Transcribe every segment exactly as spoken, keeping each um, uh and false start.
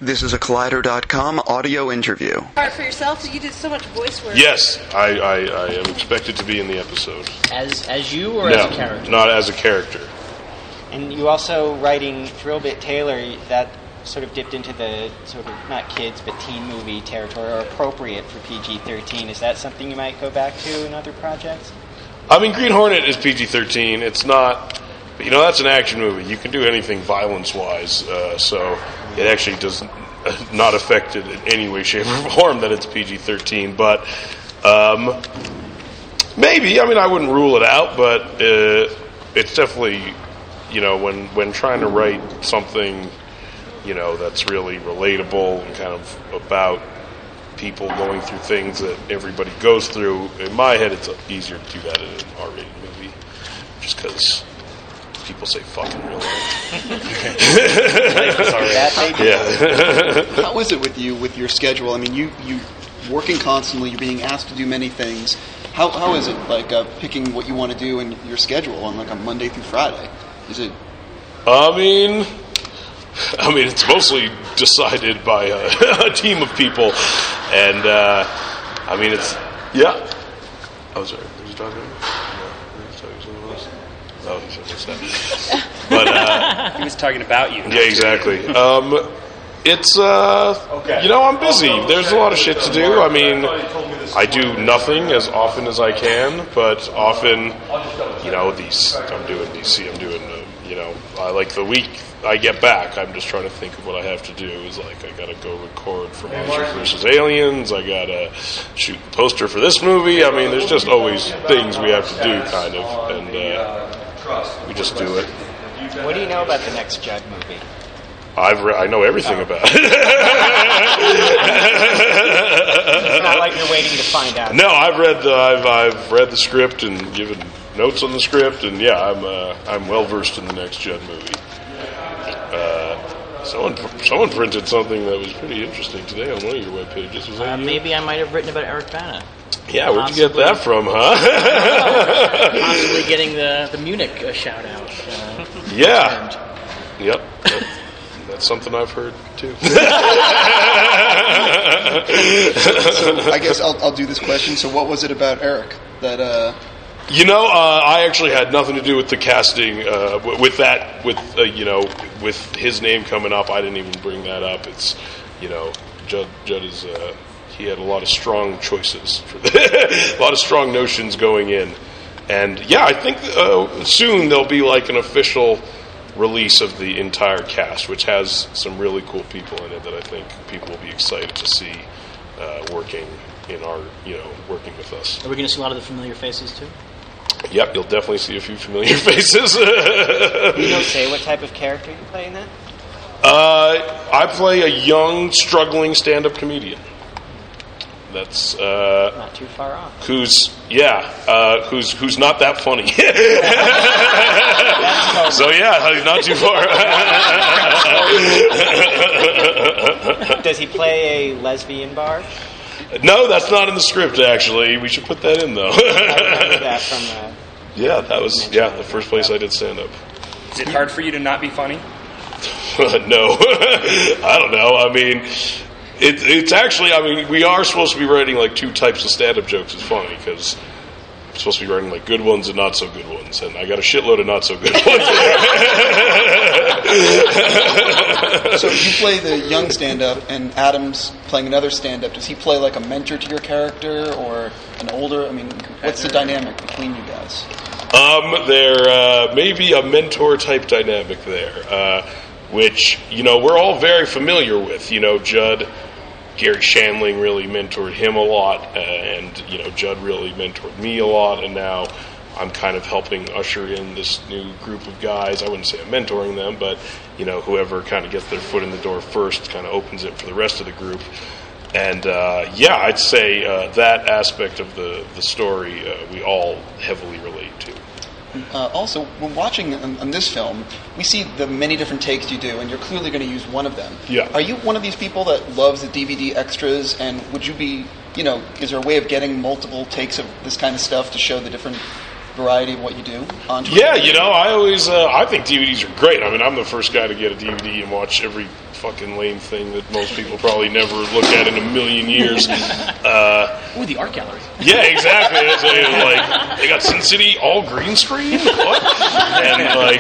This is a Collider dot com audio interview. Art for yourself, you did so much voice work. Yes, I, I, I am expected to be in the episode. As as you or no, as a character? Not as a character. And you also writing Thrillbit Taylor, that sort of dipped into the sort of not kids but teen movie territory, or appropriate for P G thirteen. Is that something you might go back to in other projects? I mean, Green Hornet is P G thirteen. It's not, you know, that's an action movie. You can do anything violence-wise, uh, so it actually does not affect it in any way, shape, or form that it's P G thirteen. But um, maybe, I mean, I wouldn't rule it out, but uh, it's definitely, you know, when, when trying to write something, you know, that's really relatable and kind of about people going through things that everybody goes through, in my head it's easier to do that in an R-rated movie, just because people say fucking real yeah. How is it with you, with your schedule? I mean, you, you working constantly, you're being asked to do many things. How How is it, like, uh, picking what you want to do in your schedule on, like, a Monday through Friday? Is it... I mean... I mean, it's mostly decided by a, a team of people, and uh, I mean, it's yeah. Oh, sorry, was you talking to me? No, was talking to someone else. Oh, he said what's that? But uh, he was talking about you. Yeah, exactly. Um, it's uh, you know, I'm busy. There's a lot of shit to do. I mean, I do nothing as often as I can, but often, you know, these I'm doing D C. I'm doing, uh, you know, I like the week I get back, I'm just trying to think of what I have to do. Is like, I gotta go record for Monsters versus. Aliens, I gotta shoot the poster for this movie. I mean, there's just always things we have to do, kind of, and uh, we just do it. What do you know about the next Judd movie? I've re- I know everything oh. about it. It's not like you're waiting to find out. No, I've read the I've I've read the script and given notes on the script, and yeah, I'm uh, I'm well versed in the next Judd movie. Uh, someone someone printed something that was pretty interesting today on one of your web pages. Was that uh, you? Maybe I might have written about Eric Bana. Yeah, where'd Possibly. you get that from, huh? Possibly getting the the Munich uh, shout out. Uh, yeah. Yep. That, that's something I've heard too. So I guess I'll I'll do this question. So what was it about Eric that? Uh, You know, uh, I actually had nothing to do with the casting. Uh, w- with that, with uh, you know, with his name coming up, I didn't even bring that up. It's, you know, Judd. Judd is. Uh, he had a lot of strong choices, for the a lot of strong notions going in, and yeah, I think uh, soon there'll be like an official release of the entire cast, which has some really cool people in it that I think people will be excited to see uh, working in our, you know, working with us. Are we going to see a lot of the familiar faces too? Yep, you'll definitely see a few familiar faces. You don't say what type of character you play in that? Uh, I play a young, struggling stand-up comedian. That's uh, not too far off. Who's yeah, uh, who's who's not that funny. So yeah, not too far. Does he play a lesbian bar? No, that's not in the script. Actually, we should put that in though. I remember that from. Uh, yeah, that was yeah the first place I did stand-up. Is it hard for you to not be funny? No, I don't know. I mean. It, it's actually, I mean, we are supposed to be writing like two types of stand-up jokes. It's funny because we're supposed to be writing like good ones and not so good ones, and I got a shitload of not so good ones. So you play the young stand-up, and Adam's playing another stand-up. Does he play like a mentor to your character, or an older? I mean, what's the dynamic between you guys? Um, there uh, may be a mentor type dynamic there, uh, which you know we're all very familiar with. You know, Judd. Gary Shandling really mentored him a lot, uh, and you know Judd really mentored me a lot, and now I'm kind of helping usher in this new group of guys. I wouldn't say I'm mentoring them, but you know whoever kind of gets their foot in the door first kind of opens it for the rest of the group. And uh, yeah, I'd say uh, that aspect of the the story uh, we all heavily relate to. Uh, also, when watching on, on this film, we see the many different takes you do, and you're clearly going to use one of them. Yeah. Are you one of these people that loves the D V D extras, and would you be, you know, is there a way of getting multiple takes of this kind of stuff to show the different variety of what you do? On Yeah, you know, I always, uh, I think D V Ds are great. I mean, I'm the first guy to get a D V D and watch every fucking lame thing that most people probably never look at in a million years. Uh, Ooh, the art gallery. yeah, exactly. It's a, like, they got Sin City all green screen? What? And, like,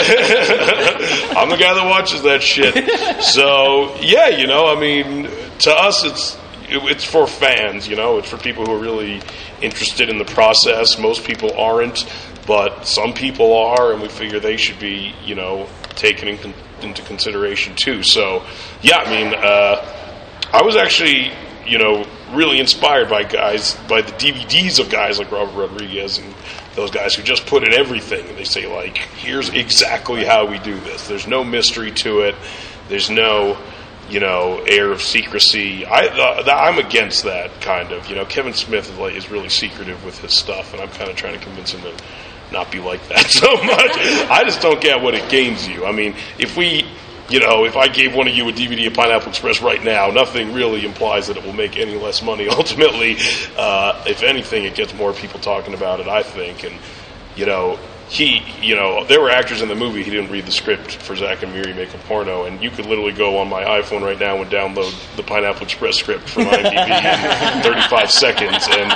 I'm the guy that watches that shit. So, yeah, you know, I mean, to us, it's it's for fans, you know. It's for people who are really interested in the process. Most people aren't, but some people are, and we figure they should be, you know, taken in con- into consideration too. So, yeah, I mean, uh, I was actually, you know, really inspired by guys, by the D V Ds of guys like Robert Rodriguez and those guys who just put in everything, and they say, like, here's exactly how we do this. There's no mystery to it. There's no, you know, air of secrecy. I, uh, th- I'm against that kind of. You know, Kevin Smith is, like, is really secretive with his stuff, and I'm kind of trying to convince him to not be like that so much. I just don't get what it gains you. I mean, if we, you know, if I gave one of you a D V D of Pineapple Express right now, nothing really implies that it will make any less money ultimately. Uh, if anything, it gets more people talking about it, I think. And, you know, he, you know, there were actors in the movie, he didn't read the script for Zack and Miri Make a Porno, and you could literally go on my iPhone right now and download the Pineapple Express script from IMDb in thirty-five seconds, and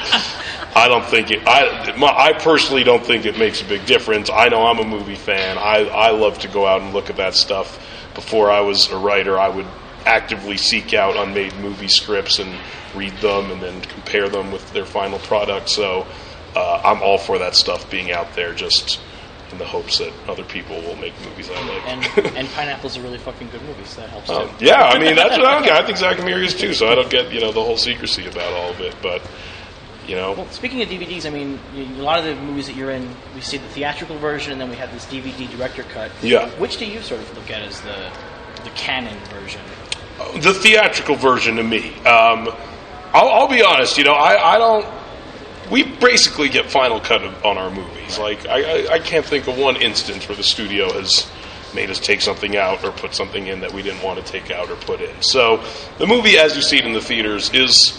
I don't think it, I, my, I personally don't think it makes a big difference. I know I'm a movie fan. I, I love to go out and look at that stuff. Before I was a writer, I would actively seek out unmade movie scripts and read them and then compare them with their final product. So uh, I'm all for that stuff being out there, just in the hopes that other people will make movies I like. And, and Pineapple's a really fucking good movie, so that helps um, too. Yeah, I mean, that's what I don't get. I think Zack and Miri is too, so I don't get, you know, the whole secrecy about all of it, but, you know. Well, speaking of D V Ds, I mean, you, a lot of the movies that you're in, we see the theatrical version, and then we have this D V D director cut. Yeah. Which do you sort of look at as the the canon version? The theatrical version to me. Um, I'll, I'll be honest, you know, I, I don't. We basically get final cut on our movies. Like, I, I, I can't think of one instance where the studio has made us take something out or put something in that we didn't want to take out or put in. So the movie, as you see it in the theaters, is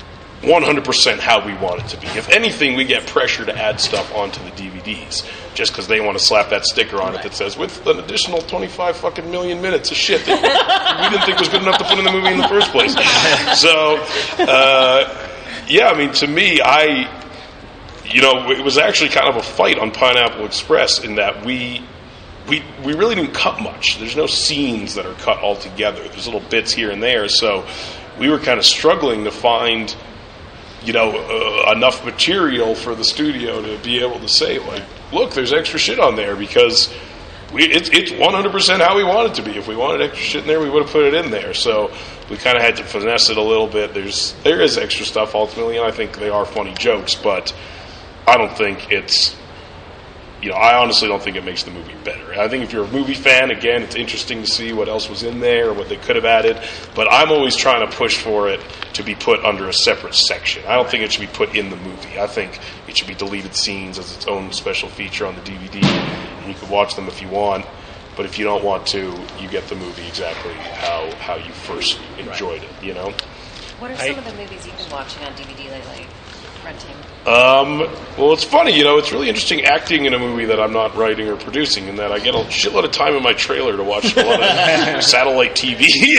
one hundred percent how we want it to be. If anything, we get pressure to add stuff onto the D V Ds just because they want to slap that sticker on it that says, with an additional twenty-five fucking million minutes of shit that we didn't think was good enough to put in the movie in the first place. So, uh, yeah, I mean, to me, I, you know, it was actually kind of a fight on Pineapple Express in that we, we, we really didn't cut much. There's no scenes that are cut all together. There's little bits here and there. So we were kind of struggling to find, you know, uh, enough material for the studio to be able to say, like, look, there's extra shit on there, because we, it's, it's one hundred percent how we want it to be. If we wanted extra shit in there, we would have put it in there. So we kind of had to finesse it a little bit. There's there is extra stuff ultimately, and I think they are funny jokes, but I don't think it's, you know, I honestly don't think it makes the movie better. I think if you're a movie fan, again, it's interesting to see what else was in there or what they could have added. But I'm always trying to push for it to be put under a separate section. I don't think it should be put in the movie. I think it should be deleted scenes as its own special feature on the D V D, and you can watch them if you want. But if you don't want to, you get the movie exactly how, how you first enjoyed it, you know? What are some of the movies you've been watching on D V D lately? Renting? Um, well, it's funny, you know, it's really interesting acting in a movie that I'm not writing or producing, in that I get a shitload of time in my trailer to watch a lot of satellite T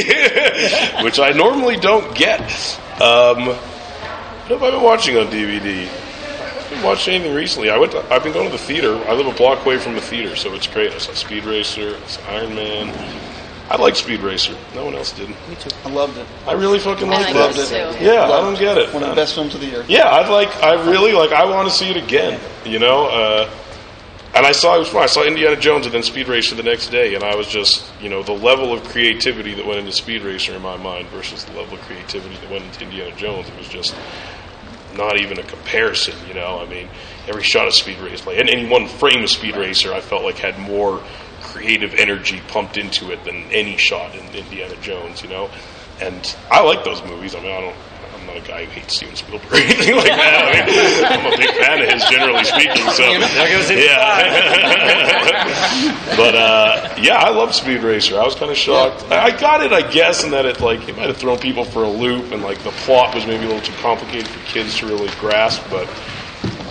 V, which I normally don't get. Um, what have I been watching on D V D? I haven't been watching anything recently. I went to, I've been going to the theater. I live a block away from the theater, so it's great. I saw Speed Racer, I saw Iron Man. I like Speed Racer. No one else did. Me too. I loved it. I really fucking I liked like it. it too. Yeah, Loved I don't get it. One of the best films of the year. Yeah, I'd like. I really like. I want to see it again. You know, uh, and I saw it was fun. I saw Indiana Jones and then Speed Racer the next day, and I was just, you know, the level of creativity that went into Speed Racer in my mind versus the level of creativity that went into Indiana Jones. It was just not even a comparison. You know, I mean, every shot of Speed Racer, like, and any one frame of Speed Racer, I felt like had more creative energy pumped into it than any shot in Indiana Jones, you know? And I like those movies. I mean, I don't, I'm not a guy who hates Steven Spielberg or anything like that. I mean, I'm a big fan of his, generally speaking, so, yeah. But, uh, yeah, I love Speed Racer. I was kind of shocked. I got it, I guess, in that it, like, it might have thrown people for a loop, and, like, the plot was maybe a little too complicated for kids to really grasp, but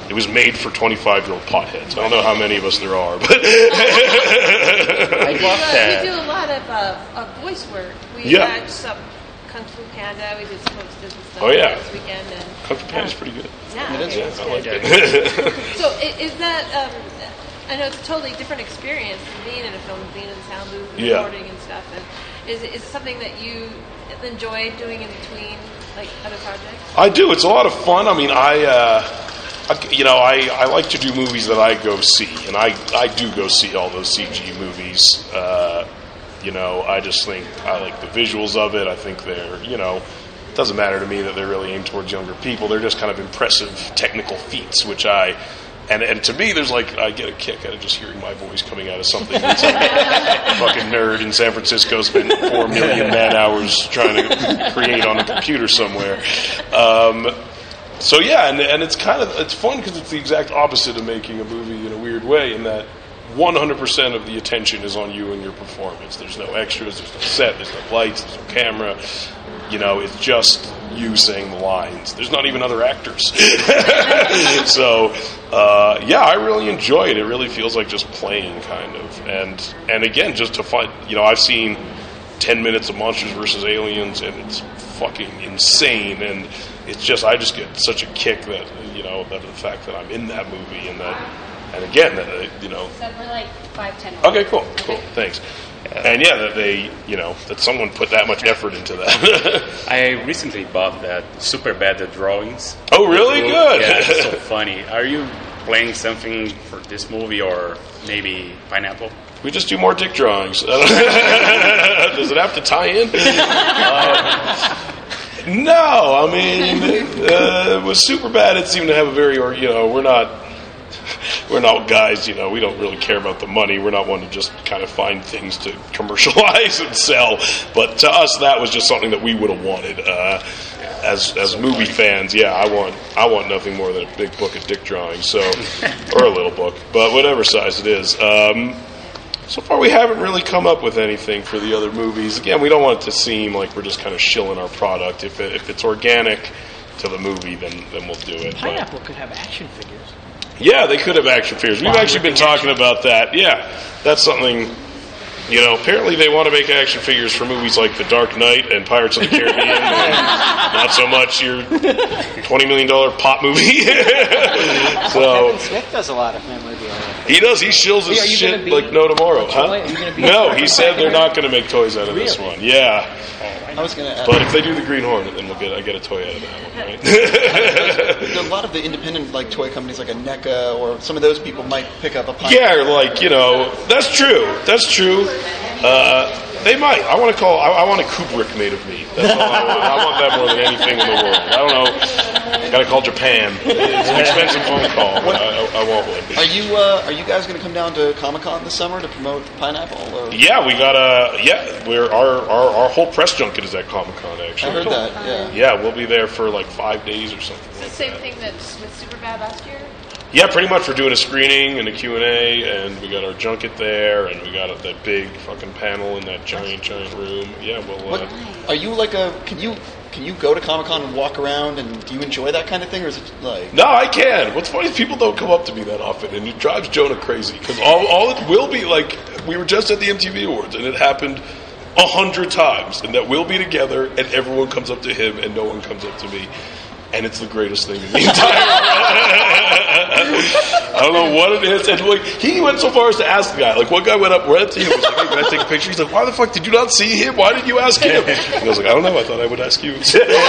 it was made for twenty-five-year-old potheads. I don't know how many of us there are, but I We, love uh, that. we do a lot of, uh, of voice work. We Yeah. had some Kung Fu Panda. We did some posters and stuff Oh, yeah. this weekend. And, Kung Fu Panda's pretty good. yeah, It is, okay, yeah, that's I good. like it. So i- is that, um, I know it's a totally different experience than being in a film, being in the sound booth and Yeah. recording and stuff. And is, it- is it something that you enjoy doing in between, like, other projects? I do. It's a lot of fun. I mean, I, uh, I you know, I, I like to do movies that I go see, and I, I do go see all those C G movies. Uh, you know, I just think I like the visuals of it. I think they're, you know, it doesn't matter to me that they're really aimed towards younger people. They're just kind of impressive technical feats, which I... And and to me, there's like, I get a kick out of just hearing my voice coming out of something that's like a fucking nerd in San Francisco spent four million man hours trying to create on a computer somewhere. Um, so yeah, and and it's kind of, it's fun because it's the exact opposite of making a movie in a weird way, in that one hundred percent of the attention is on you and your performance. There's no extras, there's no set, there's no lights, there's no camera. You know, it's just you saying the lines. There's not even other actors. So, uh, yeah, I really enjoy it. It really feels like just playing, kind of. And and again, just to find, you know, I've seen ten minutes of Monsters versus Aliens, and it's fucking insane. And it's just, I just get such a kick that, you know, that the fact that I'm in that movie, and that, and again, that, uh, you know. So we're like five, ten. Okay, cool, cool, thanks. And yeah, that they, you know, that someone put that much effort into that. I recently bought that Superbad the drawings. Oh, really? Book. Good. Yeah, it's so funny. Are you playing something for this movie, or maybe Pineapple? We just do more dick drawings. Does it have to tie in? Uh, no, I mean, uh, with Superbad, it seemed to have a very, or you know, we're not. We're not guys, you know, we don't really care about the money. We're not one to just kind of find things to commercialize and sell. But to us, that was just something that we would have wanted. Uh, as as movie fans, yeah, I want I want nothing more than a big book of dick drawings, so or a little book, but whatever size it is. Um, so far, we haven't really come up with anything for the other movies. Again, we don't want it to seem like we're just kind of shilling our product. If it, if it's organic to the movie, then then we'll do it. But- Pineapple could have action figures. yeah, they could have action figures. We've actually been talking about that. Yeah, that's something, you know, apparently they want to make action figures for movies like The Dark Knight and Pirates of the Caribbean. And not so much your twenty million dollars pop movie. So Kevin Smith does a lot of memorabilia. he does. He shills his Are you shit gonna be like no tomorrow. a Huh? toy? Are you gonna be No, a he toy said they're figure? not going to make toys out of this Really? one. Yeah. I was going to ask. But if they do the Green Hornet, then we'll get I get a toy out of that one, right? A lot of the independent like toy companies, like a NECA or some of those people, might pick up a pine. Yeah, like, you know, that's true. That's true. Uh, they might. I want to call. I, I want a Kubrick made of me. That's all I want. I want that more than anything in the world. I don't know. I got to call Japan. It's an expensive phone call. But I, I, I want one. Are you uh, are you guys going to come down to Comic Con this summer to promote Pineapple? Or? Yeah, we got a. Yeah, we're our, our our whole press junket is at Comic Con. I Actually, heard that. Yeah. Yeah, we'll be there for like five days or something. It's the like same that. thing that's with Superbad last year? Yeah, pretty much. We're doing a screening and a Q and A, and we got our junket there, and we got a, that big fucking panel in that giant, giant room. Yeah, well, What, uh, are you like a? Can you can you go to Comic Con and walk around, and do you enjoy that kind of thing, or is it like? no, I can. What's funny is people don't come up to me that often, and it drives Jonah crazy because all, all it will be like we were just at the M T V Awards, and it happened a hundred times, and that we'll be together, and everyone comes up to him, and no one comes up to me. And it's the greatest thing in the entire I don't know what it is. And like, he went so far as to ask the guy, like, one guy went up right to him, was like, hey, can I take a picture? He's like, why the fuck did you not see him? Why didn't you ask him? And I was like, I don't know. I thought I would ask you.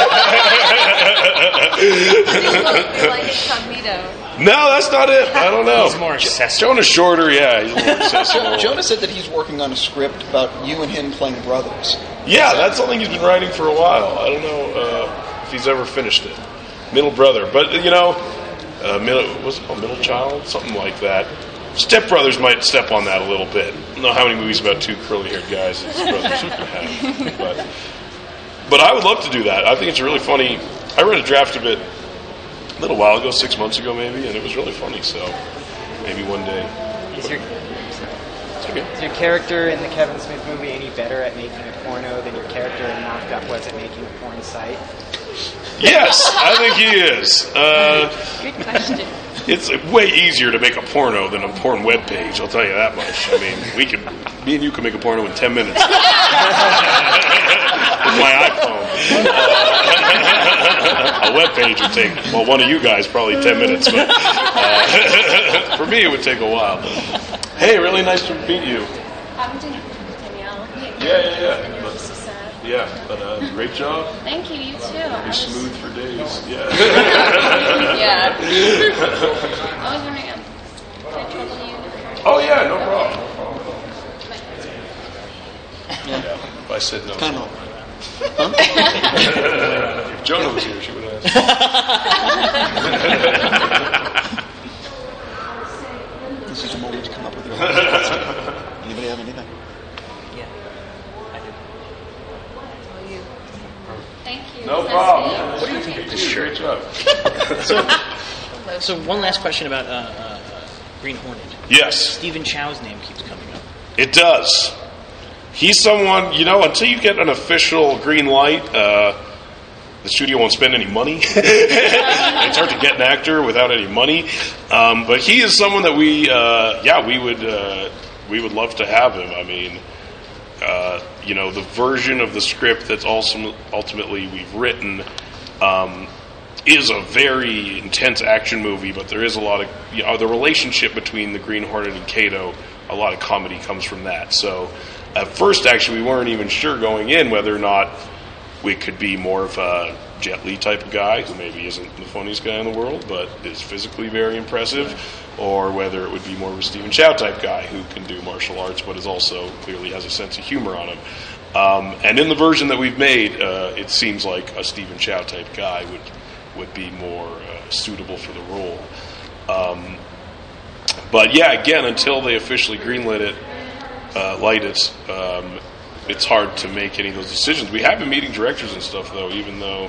You like incognito. No, that's not it. I don't know. He's more accessible. Jonah's shorter, yeah. He's more accessible. Jonah said that he's working on a script about you and him playing brothers. Yeah, that's something he's been writing for a while. I don't know uh, if he's ever finished it. Middle brother. But, you know, uh, middle, what's it called? Middle child? Something like that. Step Brothers might step on that a little bit. I don't know how many movies about two curly-haired guys his brothers could have. But, but I would love to do that. I think it's really funny. I read a draft of it a little while ago, six months ago maybe, and it was really funny. So maybe one day. Is your, Okay. is your character in the Kevin Smith movie any better at making a porno than your character in Knocked Up was at making a porn site? Yes, I think he is. Uh, Good question. it's way easier to make a porno than a porn webpage. I'll tell you that much. I mean, we can, me and you can make a porno in ten minutes with my iPhone. Uh, a webpage would take, well, one of you guys probably ten minutes, but uh, for me it would take a while. Hey, really nice to meet you. I'm Danielle. Yeah, yeah, yeah. Yeah, but uh, great job. Thank you, you too. Be smooth for days. Yeah. Yeah. I was wondering, um, can I trouble you? Oh yeah, no problem. No problem. Yeah. If I said no. Kind of. Huh? If Jonah was here, she would ask. This is the moment to come up with your own. Anybody have anything? Thank you. No Nice problem. to meet you. What do you think of this shirt? Great job. So, so one last question about uh, uh, Green Hornet. Yes. Stephen Chow's name keeps coming up. It does. He's someone, you know, until you get an official green light, uh, the studio won't spend any money. It's hard to get an actor without any money. Um, but he is someone that we, uh, yeah, we would, uh, we would love to have him. I mean, uh, you know, the version of the script that's also ultimately we've written um, is a very intense action movie, but there is a lot of, you know, the relationship between the Green Hornet and Kato, a lot of comedy comes from that. So at first, actually, we weren't even sure going in whether or not we could be more of a Jet Li type of guy, who maybe isn't the funniest guy in the world, but is physically very impressive, or whether it would be more of a Stephen Chow type guy who can do martial arts, but is also clearly has a sense of humor on him. Um, and in the version that we've made, uh, it seems like a Stephen Chow type guy would would be more uh, suitable for the role. Um, but yeah, again, until they officially greenlit it, uh, light it, um, it's hard to make any of those decisions. We have been meeting directors and stuff, though, even though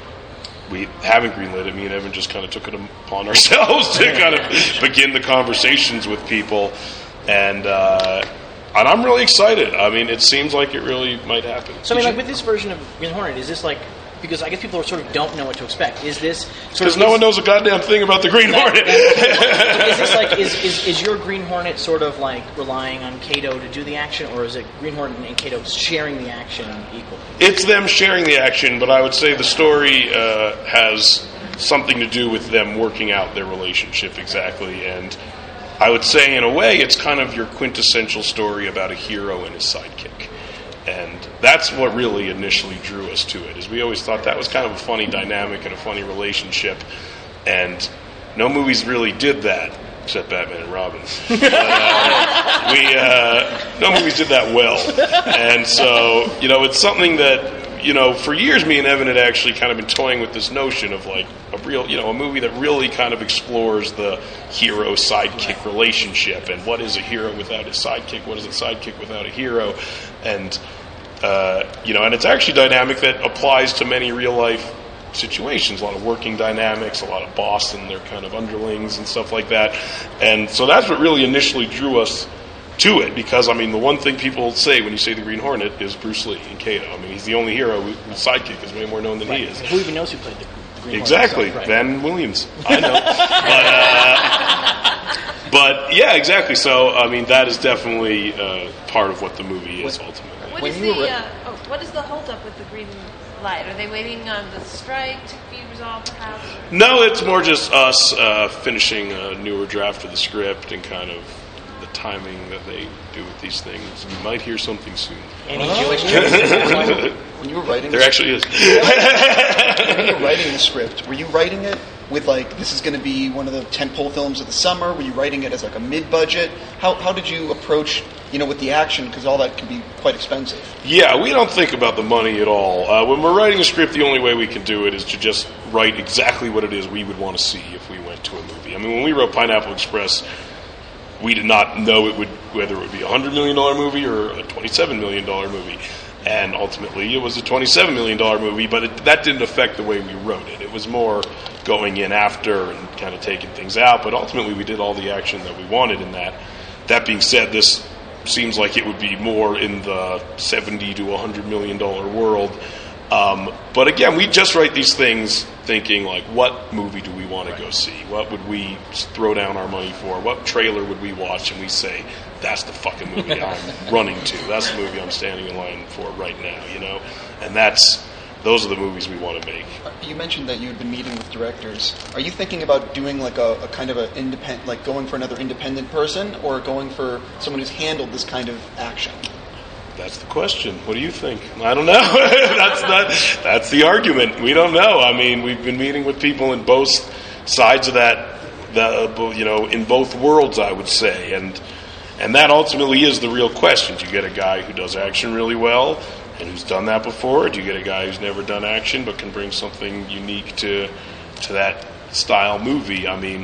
we haven't greenlit it. Me and Evan just kind of took it upon ourselves to kind of begin the conversations with people, and uh, and I'm really excited. I mean, it seems like it really might happen. So I mean, like with this version of Green Hornet, is this like, because I guess people sort of don't know what to expect. Is this because no one knows a goddamn thing about the Green Hornet? Is this like is, is is your Green Hornet sort of like relying on Kato to do the action, or is it Green Hornet and Kato sharing the action equally? It's them sharing the action, but I would say the story uh, has something to do with them working out their relationship exactly. And I would say, in a way, it's kind of your quintessential story about a hero and his sidekick. And that's what really initially drew us to it, is we always thought that was kind of a funny dynamic and a funny relationship. And no movies really did that, except Batman and Robin. But, uh, we, uh, no movies did that well. And so, you know, it's something that, you know, for years me and Evan had actually kind of been toying with this notion of like a real, you know, a movie that really kind of explores the hero-sidekick relationship, and what is a hero without his sidekick, what is a sidekick without a hero, and, uh, you know, and it's actually a dynamic that applies to many real-life situations, a lot of working dynamics, a lot of boss and their kind of underlings and stuff like that. And so that's what really initially drew us to it, because, I mean, the one thing people say when you say the Green Hornet is Bruce Lee and Kato. I mean, he's the only hero who, whose sidekick is way more known than right. he is. Who even knows who played the Green exactly. Hornet? Exactly. Van Williams. I know. but, uh, but, yeah, exactly. So, I mean, that is definitely uh, part of what the movie is, ultimately. What is the uh, oh, what is the holdup with the green light? Are they waiting on the strike to be resolved, perhaps? No, it's more just us uh, finishing a newer draft of the script and kind of the timing that they do with these things. You might hear something soon. Any Oh. Jewish jokes? When you were writing, There the actually is. when you were writing the script, were you writing it with like, this is going to be one of the tentpole films of the summer? Were you writing it as like a mid-budget? How how did you approach, you know, with the action, because all that can be quite expensive? Yeah, we don't think about the money at all. Uh, when we're writing a script, the only way we can do it is to just write exactly what it is we would want to see if we went to a movie. I mean, when we wrote Pineapple Express, we did not know it would whether it would be a one hundred million dollars movie or a twenty-seven million dollars movie. And ultimately, it was a twenty-seven million dollars movie, but it, that didn't affect the way we wrote it. It was more going in after and kind of taking things out, but ultimately we did all the action that we wanted in that. That being said, this seems like it would be more in the seventy to one hundred million dollars world, Um, but again, we just write these things thinking like, what movie do we want to go see? What would we throw down our money for? What trailer would we watch and we say, that's the fucking movie I'm running to. That's the movie I'm standing in line for right now, you know? And that's those are the movies we want to make. You mentioned that you had been meeting with directors. Are you thinking about doing like a, a kind of a independent, like going for another independent person, or going for someone who's handled this kind of action? That's the question. What do you think? I don't know. that's not. That's the argument. We don't know. I mean, we've been meeting with people in both sides of that. The you know, in both worlds, I would say, and and that ultimately is the real question. Do you get a guy who does action really well and who's done that before? Or do you get a guy who's never done action but can bring something unique to to that style movie? I mean,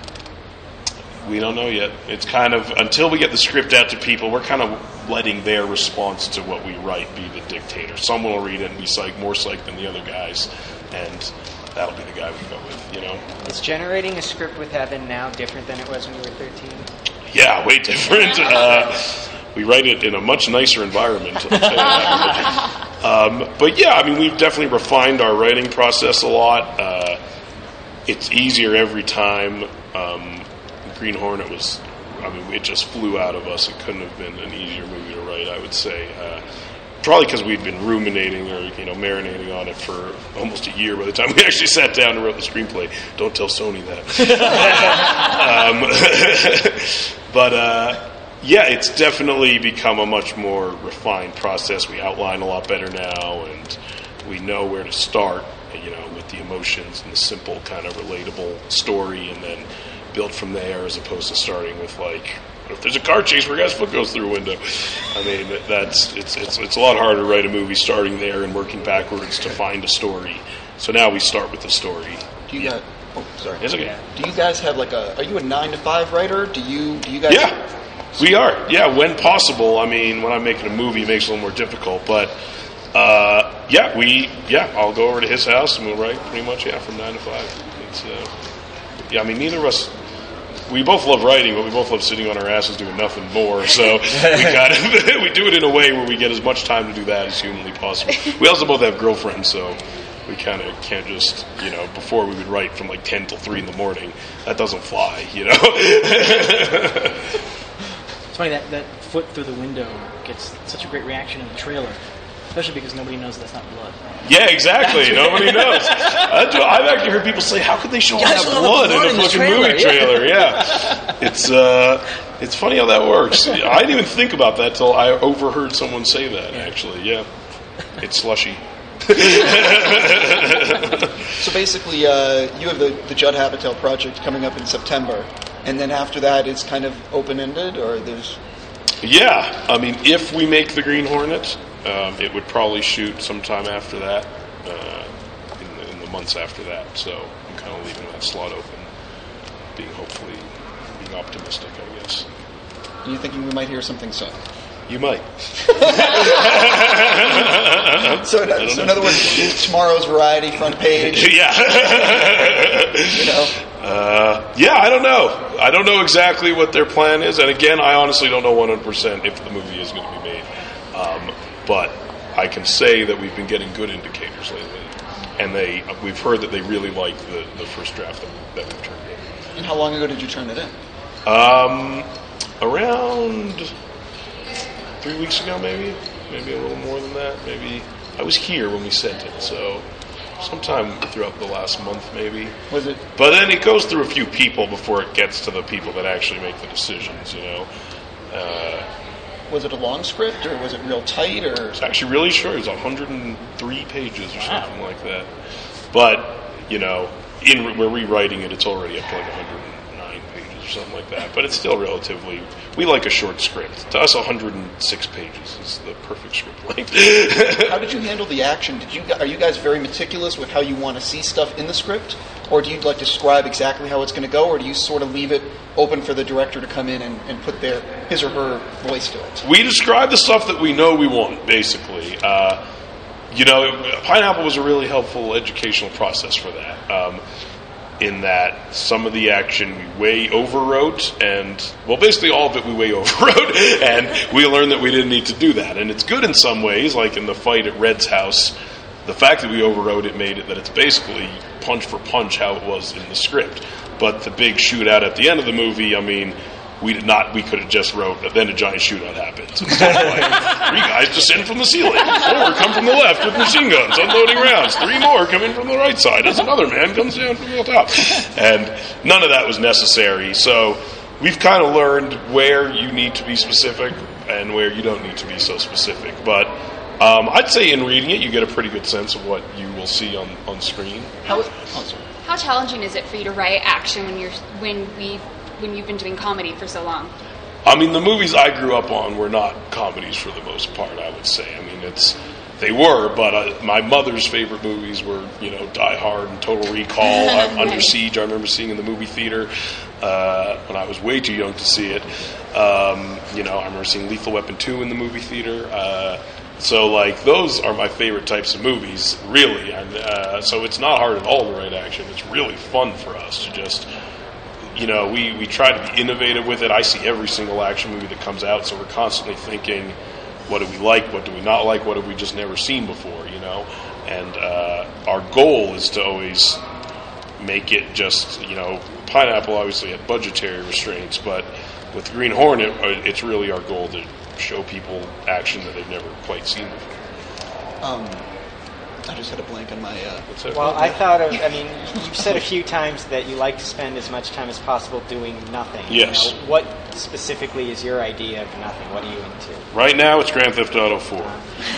we don't know yet. It's kind of, until we get the script out to people, we're kind of letting their response to what we write be the dictator. Someone will read it and be psyched, more psyched than the other guys, and that'll be the guy we go with, you know? Is generating a script with Evan now different than it was when you were thirteen? Yeah, way different. Uh, we write it in a much nicer environment. I'll tell you that. Um, but yeah, I mean, we've definitely refined our writing process a lot. Uh, it's easier every time. Um, Green Hornet was, I mean, it just flew out of us. It couldn't have been an easier movie to write, I would say. Uh, probably because we'd been ruminating or, you know, marinating on it for almost a year by the time we actually sat down and wrote the screenplay. Don't tell Sony that. um, but, uh, yeah, it's definitely become a much more refined process. We outline a lot better now, and we know where to start, you know, with the emotions and the simple kind of relatable story, and then build from there, as opposed to starting with like, if there's a car chase where a guy's foot goes through a window. I mean, that's it's it's it's a lot harder to write a movie starting there and working backwards to find a story. So now we start with the story. Do you got? Oh, sorry. It's okay. Do you guys have like a? Are you a nine to five writer? Do you? Do you guys? Yeah, we are. Yeah, when possible. I mean, when I'm making a movie, it makes it a little more difficult, but. Uh, yeah, we. Yeah, I'll go over to his house and we'll write pretty much yeah from nine to five. It's uh, yeah. I mean, neither of us. We both love writing, but we both love sitting on our asses doing nothing more. So we kind of we do it in a way where we get as much time to do that as humanly possible. We also both have girlfriends, so we kind of can't just, you know, before we would write from like ten till three in the morning. That doesn't fly, you know. It's funny that that foot through the window gets such a great reaction in the trailer. Especially because nobody knows that's not blood. Yeah, exactly. Nobody knows. I've actually heard people say, "How could they show all that blood in a fucking trailer, movie trailer?" Yeah, yeah. it's uh, it's funny how that works. I didn't even think about that till I overheard someone say that. Actually, yeah, it's slushy. So basically, uh, you have the the Judd Apatow project coming up in September, and then after that, it's kind of open ended, or there's. Yeah, I mean, if we make the Green Hornet. Um, it would probably shoot sometime after that, uh, in, the, in the months after that. So I'm kind of leaving that slot open, being hopefully being optimistic, I guess. Are you thinking we might hear something soon? You might. so, in, so in other words, tomorrow's Variety front page. Yeah. You know. Uh, yeah, I don't know. I don't know exactly what their plan is, and again, I honestly don't know one hundred percent if the movie is going to be made. Um, But I can say that we've been getting good indicators lately, and they we've heard that they really like the, the first draft that, that we've turned in. And how long ago did you turn it in? Um, around three weeks ago, maybe, maybe a little more than that. Maybe I was here when we sent it, so sometime throughout the last month, maybe. Was it? But then it goes through a few people before it gets to the people that actually make the decisions. You know. Uh, Was it a long script, or was it real tight, or? It's actually really short. It's one hundred three pages or something wow. like that. But, you know, in we're rewriting it, it's already up to like one hundred nine pages or something like that. But it's still relatively, we like a short script. To us, one hundred six pages is the perfect script length. How did you handle the action? Did you Are you guys very meticulous with how you want to see stuff in the script? Or do you like describe exactly how it's going to go, or do you sort of leave it open for the director to come in and, and put their his or her voice to it? We describe the stuff that we know we want, basically. Uh, you know, Pineapple was a really helpful educational process for that, um, in that some of the action we way overwrote, and, well, basically all of it we way overwrote, and we learned that we didn't need to do that. And it's good in some ways, like in the fight at Red's house. the fact that we overwrote it made it that it's basically punch for punch how it was in the script. But the big shootout at the end of the movie, I mean, we did not. We could have just wrote. Then a giant shootout happens. Instead of like, three guys descend from the ceiling. Four come from the left with machine guns, unloading rounds. Three more come in from the right side as another man comes down from the top. And none of that was necessary. So we've kind of learned where you need to be specific and where you don't need to be so specific. But um, I'd say in reading it, you get a pretty good sense of what you will see on, on screen. How, oh, sorry. How challenging is it for you to write action when you're when we when you've been doing comedy for so long? I mean, the movies I grew up on were not comedies for the most part, I would say. I mean, it's they were, but uh, my mother's favorite movies were, you know, Die Hard and Total Recall, uh, Under Siege. I remember seeing in the movie theater uh, when I was way too young to see it. Um, you know, I remember seeing Lethal Weapon two in the movie theater. Uh, so, like, those are my favorite types of movies, really. And, uh, so it's not hard at all to write action. It's really fun for us to just... You know, we, we try to be innovative with it. I see every single action movie that comes out, so we're constantly thinking, what do we like, what do we not like, what have we just never seen before, you know? And uh, our goal is to always make it just, you know, Pineapple obviously had budgetary restraints, but with Green Hornet, it's really our goal to show people action that they've never quite seen before. Um, I just had a blank on my... Uh, What's that? Well, I thought of, I mean, you've said a few times that you like to spend as much time as possible doing nothing. Yes. You know, what specifically is your idea of nothing? What are you into? Right now, it's Grand Theft Auto four. Uh,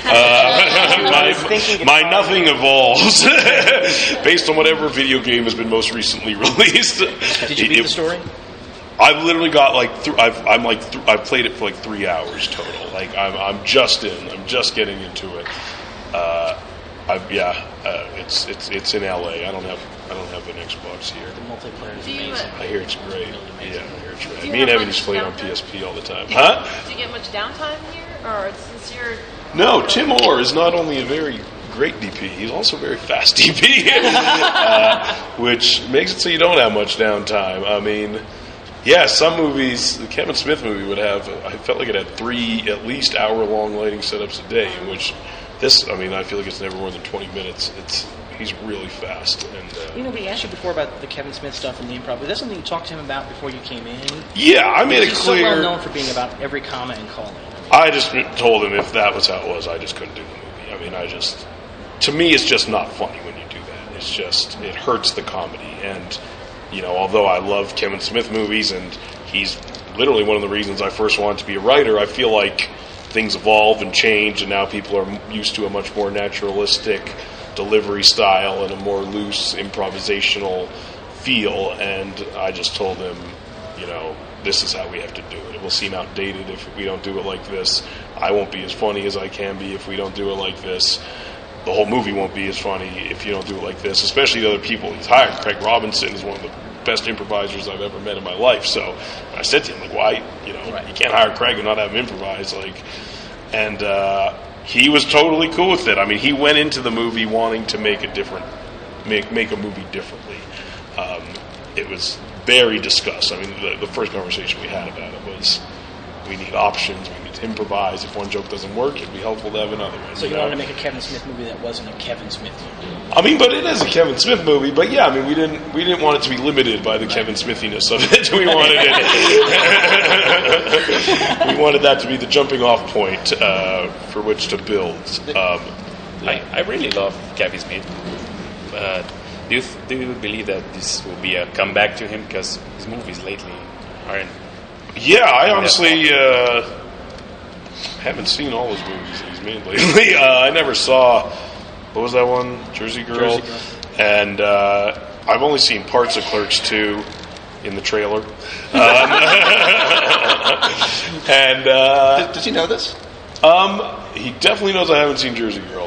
I was my thinking my it's nothing evolves based on whatever video game has been most recently released. Did you beat It- the story? I've literally got like th- I've I'm like th- I've played it for like three hours total. Like I'm I'm just in. I'm just getting into it. Uh, I've, yeah, uh, it's it's it's in L A. I don't have I don't have an Xbox here. The multiplayer is Do you, amazing. uh, I hear it's great. Really amazing. Yeah, I hear it's great. Do you Me and have Evan much just play it on downtime? P S P all the time. Huh? Do you get much downtime here, or since you're No, Tim Orr is not only a very great D P, he's also a very fast D P, uh, which makes it so you don't have much downtime. I mean, yeah, some movies, the Kevin Smith movie would have, I felt like it had three at least hour-long lighting setups a day, in which this, I mean, I feel like it's never more than twenty minutes. It's He's really fast. And uh, You know, we asked you before about the Kevin Smith stuff and the improv. Was that something you talked to him about before you came in? yeah, I made it He's clear. so well known for being about every comment and calling. I just told him if that was how it was, I just couldn't do the movie. I mean, I just, to me, it's just not funny when you do that. It's just, it hurts the comedy. And, you know, although I love Kevin Smith movies and he's literally one of the reasons I first wanted to be a writer, I feel like things evolve and change, and now people are used to a much more naturalistic delivery style and a more loose improvisational feel. And I just told him, you know, this is how we have to do it. It will seem outdated if we don't do it like this. I won't be as funny as I can be if we don't do it like this. The whole movie won't be as funny if you don't do it like this, especially the other people he's hired. Craig Robinson is one of the best improvisers I've ever met in my life. So I said to him, like, why, you know, Right. you can't hire Craig and not have him improvise. Like, and uh, he was totally cool with it. I mean, he went into the movie wanting to make a different, make make a movie differently. Um, it was very discussed. I mean, the, the first conversation we had about it was, we need options, we need to improvise. If one joke doesn't work, it'd be helpful to have another one. So you know? wanted to make a Kevin Smith movie that wasn't a Kevin Smith movie. I mean, but it is a Kevin Smith movie. But yeah, I mean, we didn't we didn't want it to be limited by the Kevin Smithiness of it. We wanted it. We wanted that to be the jumping off point uh, for which to build. Um, I, I really love Kevin Smith. Uh, do you th- do you believe that this will be a comeback to him, because his movies lately aren't? yeah, I honestly uh, haven't seen all his movies that he's made lately. Uh, I never saw. What was that one? Jersey Girl. Jersey Girl. And uh, I've only seen parts of Clerks two in the trailer. Um, and uh, Does, does he know this? um, he definitely knows I haven't seen Jersey Girl.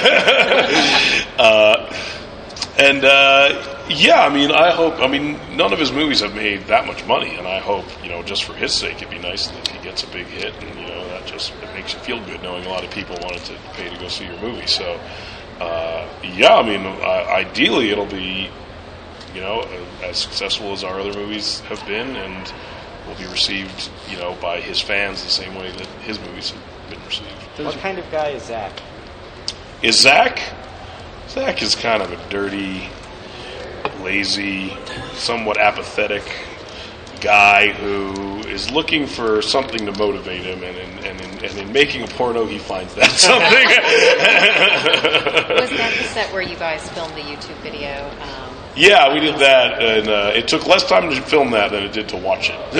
uh, and uh, yeah, I mean, I hope. I mean, none of his movies have made that much money, and I hope, you know, just for his sake, it'd be nice that he gets a big hit, and you know, that just it makes you feel good knowing a lot of people wanted to pay to go see your movie. So. Uh, yeah, I mean, uh, ideally it'll be, you know, as successful as our other movies have been, and will be received, you know, by his fans the same way that his movies have been received. What kind of guy is Zach? Is Zach? Zach is kind of a dirty, lazy, somewhat apathetic guy who is looking for something to motivate him, and in, and in, and in making a porno, he finds that something. Was that the set where you guys filmed the YouTube video? Um, Yeah, we did that, and uh, it took less time to film that than it did to watch it.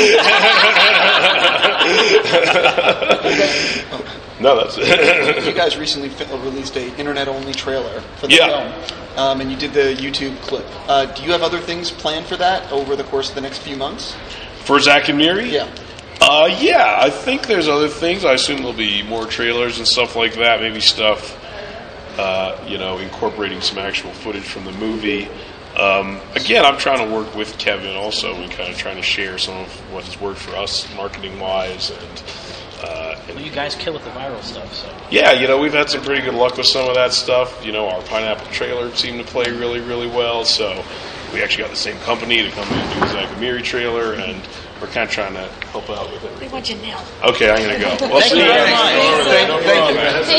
No, that's it. You guys recently fi- released a internet-only trailer for the Yeah. film, um, and you did the YouTube clip. Uh, do you have other things planned for that over the course of the next few months? For Zach and Miri? Yeah. Uh, yeah, I think there's other things. I assume there'll be more trailers and stuff like that. Maybe stuff, uh, you know, incorporating some actual footage from the movie. Um, again, I'm trying to work with Kevin also and kind of trying to share some of what has worked for us marketing-wise. And, uh, and Well, you guys kill with the viral stuff, so. yeah, you know, we've had some pretty good luck with some of that stuff. You know, our Pineapple trailer seemed to play really, really well. So we actually got the same company to come in and do the Zach and Miri trailer, and we're kind of trying to help out with we everything. want you now. Okay, I'm going to go. Well, Thank see you very guys. much. Thank- thank you. man.